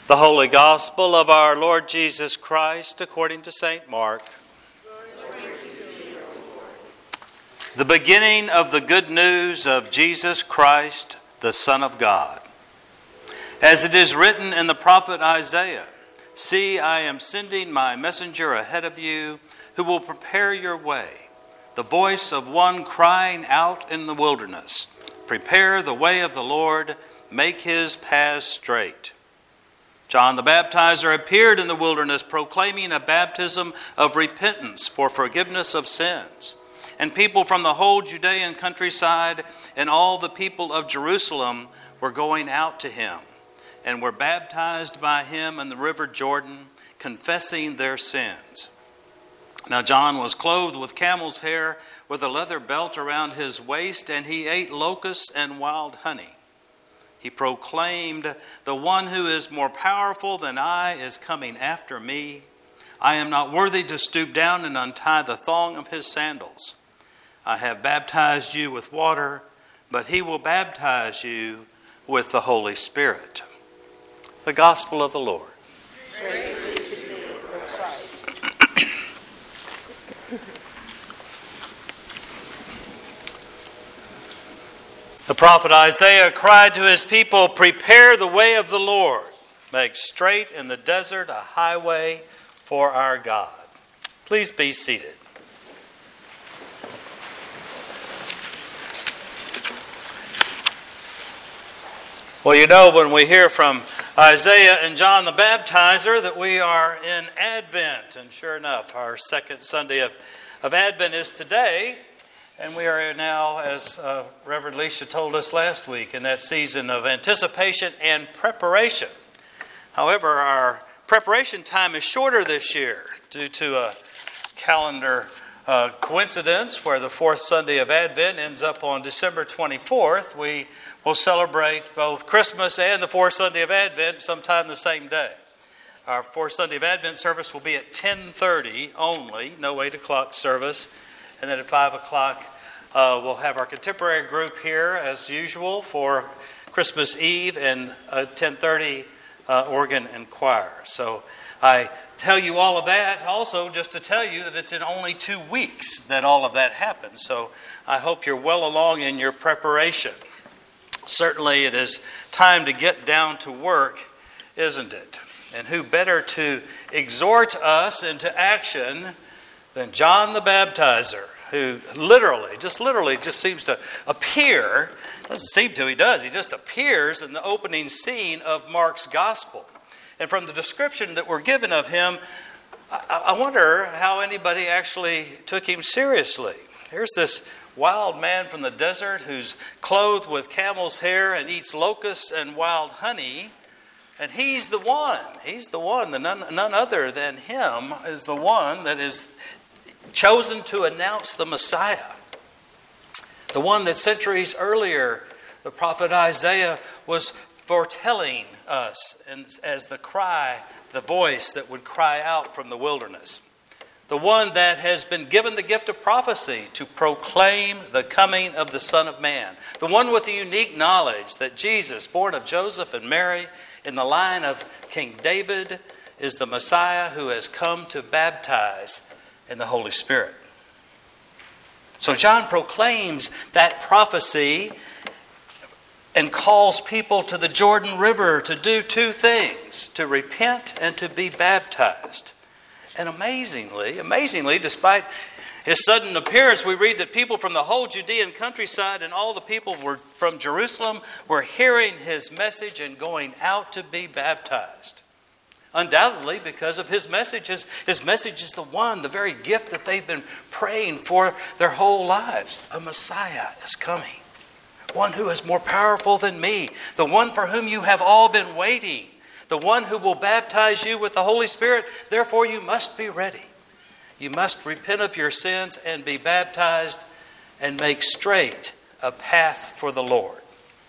The Holy Gospel of our Lord Jesus Christ according to St. Mark. The beginning of the good news of Jesus Christ, the Son of God. As it is written in the prophet Isaiah, "See, I am sending my messenger ahead of you, who will prepare your way. The voice of one crying out in the wilderness, prepare the way of the Lord, make his paths straight." John the Baptizer appeared in the wilderness proclaiming a baptism of repentance for forgiveness of sins. And people from the whole Judean countryside and all the people of Jerusalem were going out to him and were baptized by him in the river Jordan, confessing their sins. Now John was clothed with camel's hair with a leather belt around his waist, and he ate locusts and wild honey. He proclaimed, "The one who is more powerful than I is coming after me. I am not worthy to stoop down and untie the thong of his sandals. I have baptized you with water, but he will baptize you with the Holy Spirit." The Gospel of the Lord. Praise be to you, O Christ. The prophet Isaiah cried to his people, "Prepare the way of the Lord. Make straight in the desert a highway for our God." Please be seated. Well, you know, when we hear from Isaiah and John the Baptizer that we are in Advent. And sure enough, our second Sunday of Advent is today. And we are now, as Reverend Alicia told us last week, in that season of anticipation and preparation. However, our preparation time is shorter this year due to a calendar coincidence where the fourth Sunday of Advent ends up on December 24th. We will celebrate both Christmas and the fourth Sunday of Advent sometime the same day. Our fourth Sunday of Advent service will be at 10:30 only, no 8 o'clock service. And then at 5 o'clock, we'll have our contemporary group here as usual for Christmas Eve, and 10:30 organ and choir. So I tell you all of that also just to tell you that it's in only 2 weeks that all of that happens. So I hope you're well along in your preparation. Certainly it is time to get down to work, isn't it? And who better to exhort us into action than John the Baptizer, who literally just seems to appear. Doesn't seem to, he does. He just appears in the opening scene of Mark's Gospel. And from the description that we're given of him, I wonder how anybody actually took him seriously. Here's this wild man from the desert who's clothed with camel's hair and eats locusts and wild honey. And he's the one, none other than him is the one that is chosen to announce the Messiah. The one that centuries earlier, the prophet Isaiah was foretelling us as the voice that would cry out from the wilderness. The one that has been given the gift of prophecy to proclaim the coming of the Son of Man. The one with the unique knowledge that Jesus, born of Joseph and Mary, in the line of King David, is the Messiah who has come to baptize in the Holy Spirit. So John proclaims that prophecy and calls people to the Jordan River to do 2 things, to repent and to be baptized. And amazingly, despite his sudden appearance, we read that people from the whole Judean countryside and all the people from Jerusalem were hearing his message and going out to be baptized. Undoubtedly because of his message. His message is the very gift that they've been praying for their whole lives. A Messiah is coming. One who is more powerful than me. The one for whom you have all been waiting. The one who will baptize you with the Holy Spirit. Therefore you must be ready. You must repent of your sins and be baptized and make straight a path for the Lord.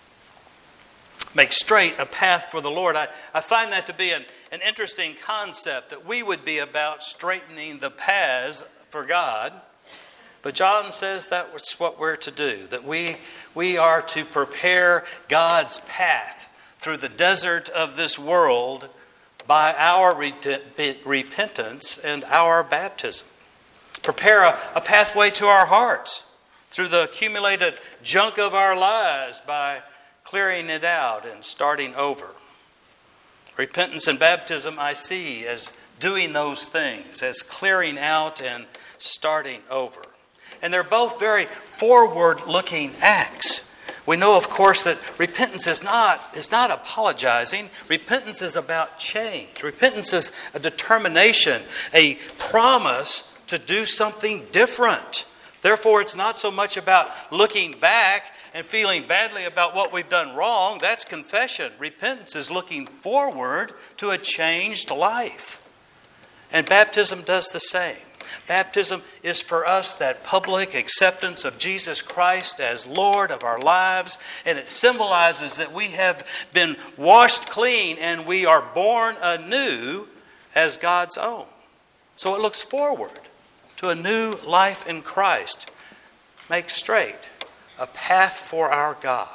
Make straight a path for the Lord. I find that to be an interesting concept, that we would be about straightening the paths for God. But John says that's what we're to do, that we are to prepare God's path through the desert of this world by our repentance and our baptism. Prepare a pathway to our hearts through the accumulated junk of our lives by clearing it out and starting over. Repentance and baptism I see as doing those things, as clearing out and starting over. And they're both very forward-looking acts. We know, of course, that repentance is not apologizing. Repentance is about change. Repentance is a determination, a promise to do something different. Therefore, it's not so much about looking back and feeling badly about what we've done wrong. That's confession. Repentance is looking forward to a changed life. And baptism does the same. Baptism is for us that public acceptance of Jesus Christ as Lord of our lives, and it symbolizes that we have been washed clean and we are born anew as God's own. So it looks forward to a new life in Christ. Make straight a path for our God.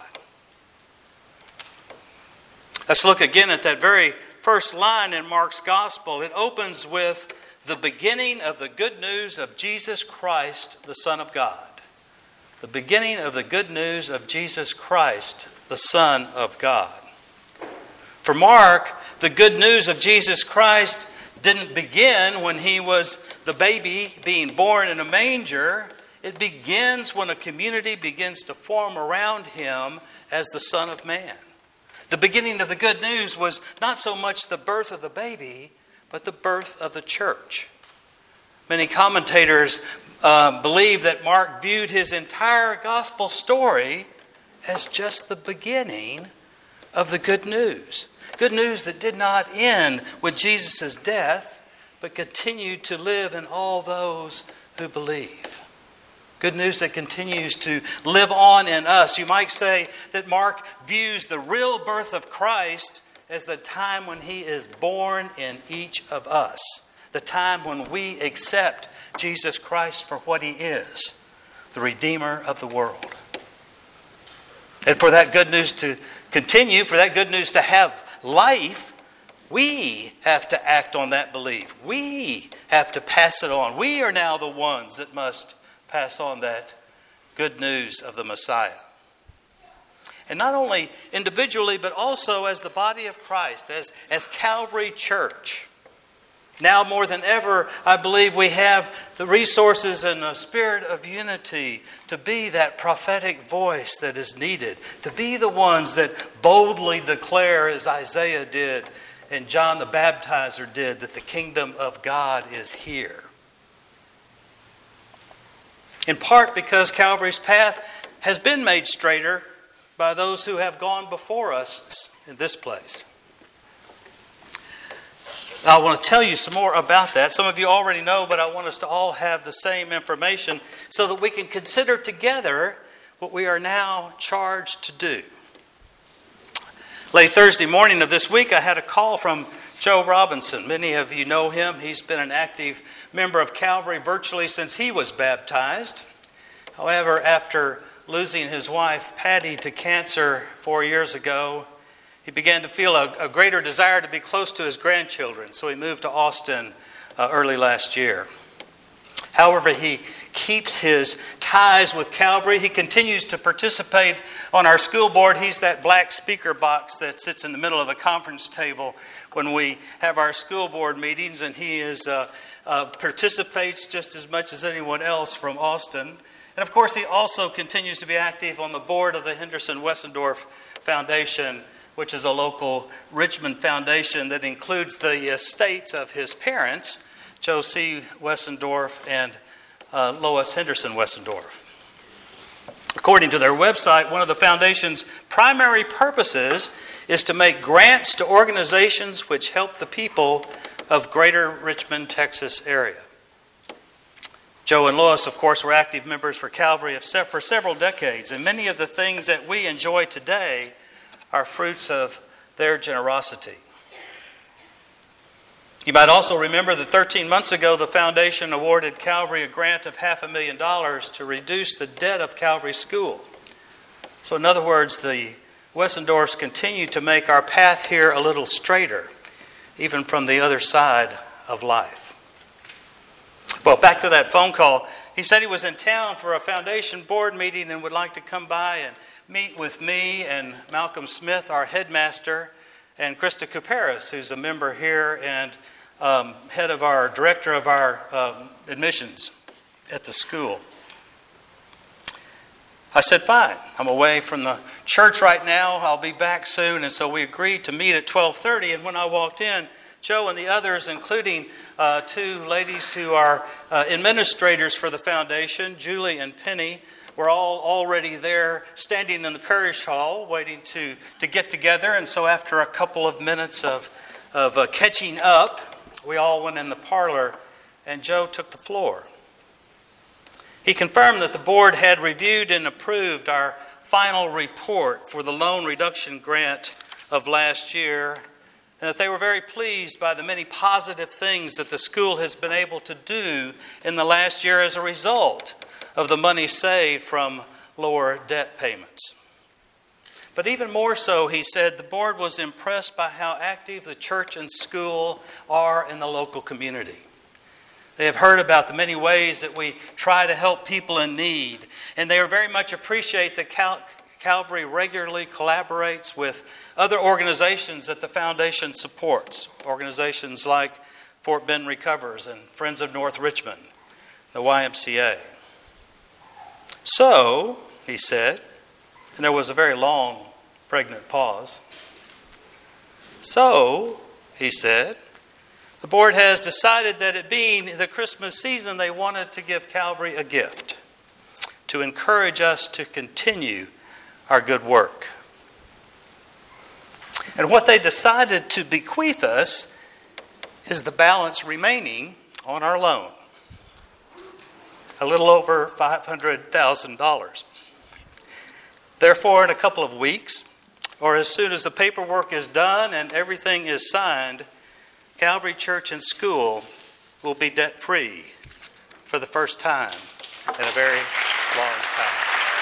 Let's look again at that very first line in Mark's Gospel. It opens with the beginning of the good news of Jesus Christ, the Son of God. The beginning of the good news of Jesus Christ, the Son of God. For Mark, the good news of Jesus Christ didn't begin when he was the baby being born in a manger. It begins when a community begins to form around him as the Son of Man. The beginning of the good news was not so much the birth of the baby, but the birth of the church. Many commentators believe that Mark viewed his entire gospel story as just the beginning of the good news. Good news that did not end with Jesus' death, but continued to live in all those who believe. Good news that continues to live on in us. You might say that Mark views the real birth of Christ as the time when he is born in each of us. The time when we accept Jesus Christ for what he is, the Redeemer of the world. And for that good news to continue, for that good news to have life, we have to act on that belief. We have to pass it on. We are now the ones that must pass on that good news of the Messiah. And not only individually, but also as the body of Christ, as Calvary Church. Now more than ever, I believe we have the resources and the spirit of unity to be that prophetic voice that is needed, to be the ones that boldly declare, as Isaiah did and John the Baptizer did, that the kingdom of God is here. In part because Calvary's path has been made straighter by those who have gone before us in this place. I want to tell you some more about that. Some of you already know, but I want us to all have the same information so that we can consider together what we are now charged to do. Late Thursday morning of this week, I had a call from Joe Robinson. Many of you know him. He's been an active member of Calvary virtually since he was baptized. However, after losing his wife, Patty, to cancer 4 years ago, he began to feel a greater desire to be close to his grandchildren. So he moved to Austin early last year. However, he keeps his ties with Calvary. He continues to participate on our school board. He's that black speaker box that sits in the middle of the conference table when we have our school board meetings. And he participates just as much as anyone else from Austin. And of course, he also continues to be active on the board of the Henderson Wessendorf Foundation, which is a local Richmond foundation that includes the estates of his parents, Joe C. Wessendorf and Lois Henderson Wessendorf. According to their website, one of the foundation's primary purposes is to make grants to organizations which help the people of greater Richmond, Texas area. Joe and Lois, of course, were active members for Calvary for several decades, and many of the things that we enjoy today are fruits of their generosity. You might also remember that 13 months ago, the foundation awarded Calvary a grant of $500,000 to reduce the debt of Calvary School. So in other words, the Wessendorfs continue to make our path here a little straighter. even from the other side of life. Well, back to that phone call. He said he was in town for a foundation board meeting and would like to come by and meet with me and Malcolm Smith, our headmaster, and Krista Kuperis, who's a member here and director of our admissions at the school. I said, fine. I'm away from the church right now. I'll be back soon. And so we agreed to meet at 12:30. And when I walked in, Joe and the others, including two ladies who are administrators for the foundation, Julie and Penny, were all already there standing in the parish hall waiting to get together. And so after a couple of minutes of catching up, we all went in the parlor and Joe took the floor. He confirmed that the board had reviewed and approved our final report for the loan reduction grant of last year, and that they were very pleased by the many positive things that the school has been able to do in the last year as a result of the money saved from lower debt payments. But even more so, he said, the board was impressed by how active the church and school are in the local community. They have heard about the many ways that we try to help people in need, and they very much appreciate that Calvary regularly collaborates with other organizations that the foundation supports, organizations like Fort Bend Recovers and Friends of North Richmond, the YMCA. So, he said, and there was a very long, pregnant pause. So, he said, the board has decided that it being the Christmas season, they wanted to give Calvary a gift to encourage us to continue our good work. And what they decided to bequeath us is the balance remaining on our loan. A little over $500,000. Therefore, in a couple of weeks, or as soon as the paperwork is done and everything is signed, Calvary Church and School will be debt-free for the first time in a very long time.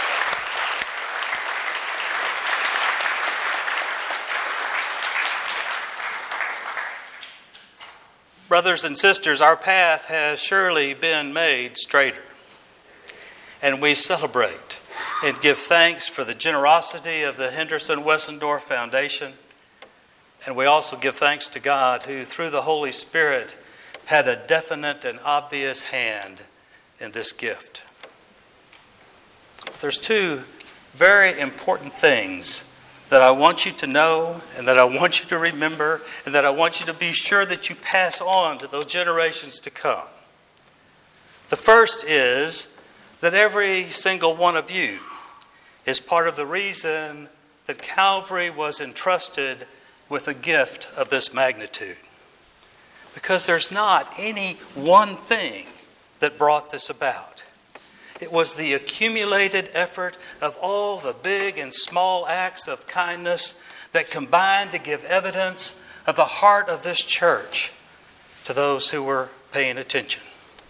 Brothers and sisters, our path has surely been made straighter. And we celebrate and give thanks for the generosity of the Henderson Wessendorf Foundation. And we also give thanks to God who, through the Holy Spirit, had a definite and obvious hand in this gift. There's two very important things that I want you to know and that I want you to remember and that I want you to be sure that you pass on to those generations to come. The first is that every single one of you is part of the reason that Calvary was entrusted with a gift of this magnitude. Because there's not any one thing that brought this about. It was the accumulated effort of all the big and small acts of kindness that combined to give evidence of the heart of this church to those who were paying attention.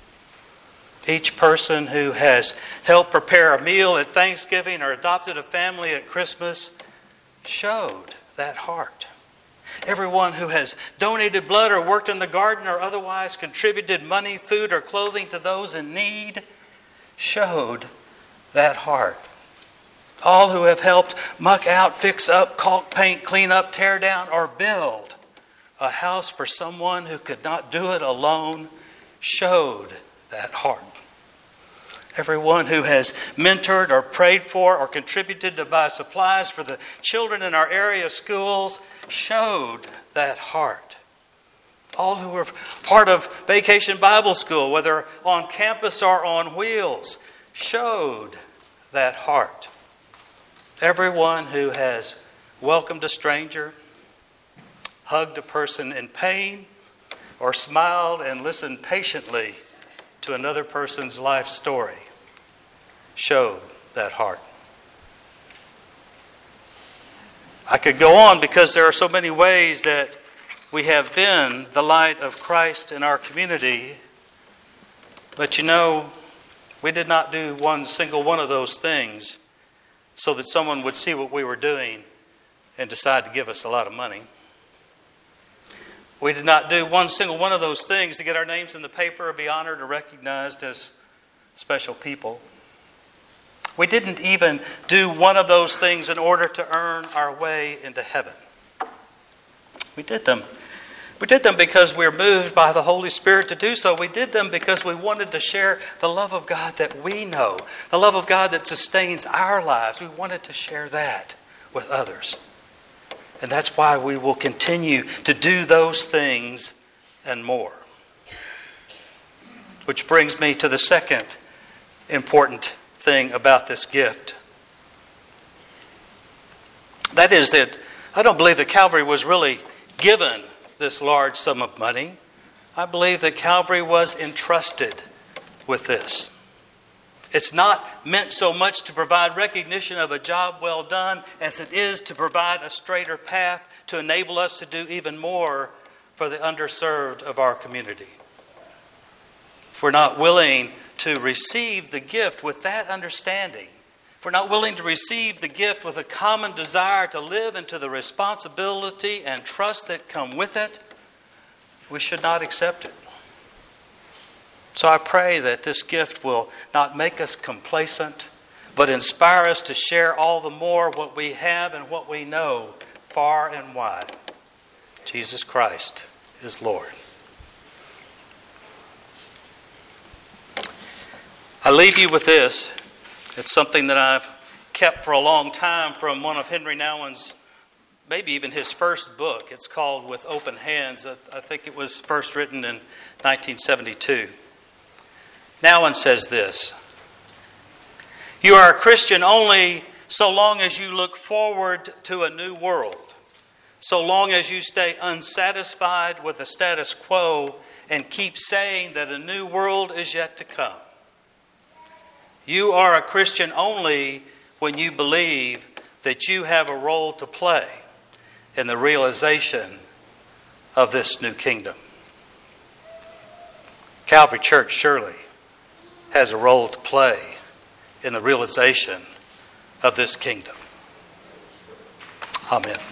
Each person who has helped prepare a meal at Thanksgiving or adopted a family at Christmas showed that heart. Everyone who has donated blood or worked in the garden or otherwise contributed money, food, or clothing to those in need showed that heart. All who have helped muck out, fix up, caulk, paint, clean up, tear down, or build a house for someone who could not do it alone showed that heart. Everyone who has mentored or prayed for or contributed to buy supplies for the children in our area schools showed that heart. All who were part of Vacation Bible School, whether on campus or on wheels, showed that heart. Everyone who has welcomed a stranger, hugged a person in pain, or smiled and listened patiently to another person's life story showed that heart. I could go on because there are so many ways that we have been the light of Christ in our community. But you know, we did not do one single one of those things so that someone would see what we were doing and decide to give us a lot of money. We did not do one single one of those things to get our names in the paper or be honored or recognized as special people. We didn't even do one of those things in order to earn our way into heaven. We did them. We did them because we're moved by the Holy Spirit to do so. We did them because we wanted to share the love of God that we know, the love of God that sustains our lives. We wanted to share that with others. And that's why we will continue to do those things and more. Which brings me to the second important thing about this gift. That is that I don't believe that Calvary was really given this large sum of money. I believe that Calvary was entrusted with this. It's not meant so much to provide recognition of a job well done as it is to provide a straighter path to enable us to do even more for the underserved of our community. If we're not willing to receive the gift with that understanding, if we're not willing to receive the gift with a common desire to live into the responsibility and trust that come with it, we should not accept it. So I pray that this gift will not make us complacent, but inspire us to share all the more what we have and what we know far and wide. Jesus Christ is Lord. I leave you with this. It's something that I've kept for a long time from one of Henry Nouwen's, maybe even his first book. It's called With Open Hands. I think it was first written in 1972. Nouwen says this: "You are a Christian only so long as you look forward to a new world, so long as you stay unsatisfied with the status quo and keep saying that a new world is yet to come. You are a Christian only when you believe that you have a role to play in the realization of this new kingdom." Calvary Church surely has a role to play in the realization of this kingdom. Amen.